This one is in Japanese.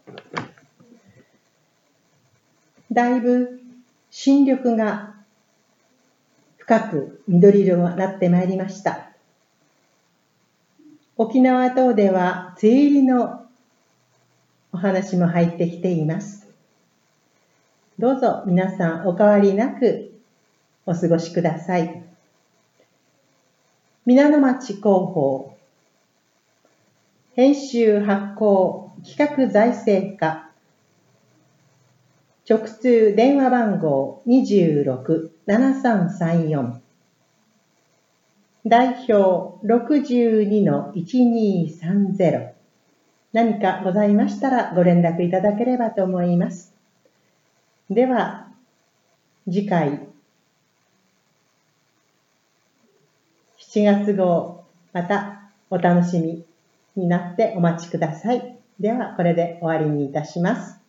だいぶ新緑が深く緑色になってまいりました。沖縄等では梅雨入りのお話も入ってきています。どうぞ皆さんお変わりなくお過ごしください。皆野町広報編集発行企画財政課直通電話番号 26-7334 代表 62-1230 何かございましたらご連絡いただければと思います。では次回7月号またお楽しみになってお待ちください。ではこれで終わりにいたします。